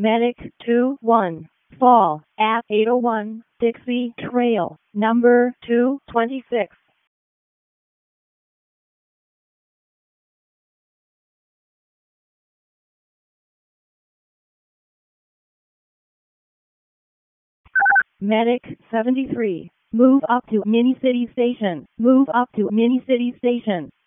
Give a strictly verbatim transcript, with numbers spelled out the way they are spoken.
Medic two one, fall at eight oh one Dixie Trail, number two twenty-six. Medic seventy-three, move up to Mini City Station, move up to Mini City Station.